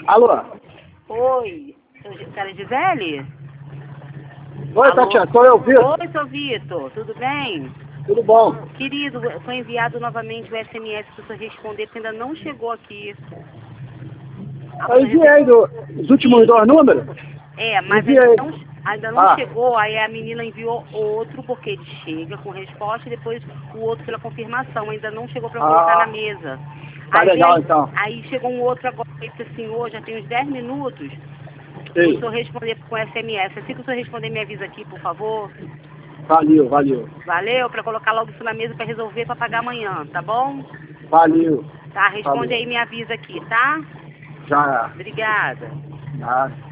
Alô? Oi, senhora Gisele? Oi, Alô? Tatiana, sou eu, Vitor. Oi, seu Vitor, tudo bem? Tudo bom? Querido, foi enviado novamente o SMS para o senhor responder, porque ainda não chegou aqui. Eu enviei os últimos dois números? É, mas Enviei. ainda não chegou, aí a menina enviou outro, porque ele chega com resposta, e depois o outro pela confirmação, ainda não chegou para colocar na mesa. Tá legal, então. Aí chegou um outro agora, ele disse assim, já tem uns 10 minutos, Sim. o senhor responder com SMS. Assim que o senhor responder, me avisa aqui, por favor. Valeu, valeu. Valeu, para colocar logo isso na mesa para resolver, para pagar amanhã, tá bom? Valeu. Tá, responde Valeu. aí e me avisa aqui, tá? Já. Obrigada. Já.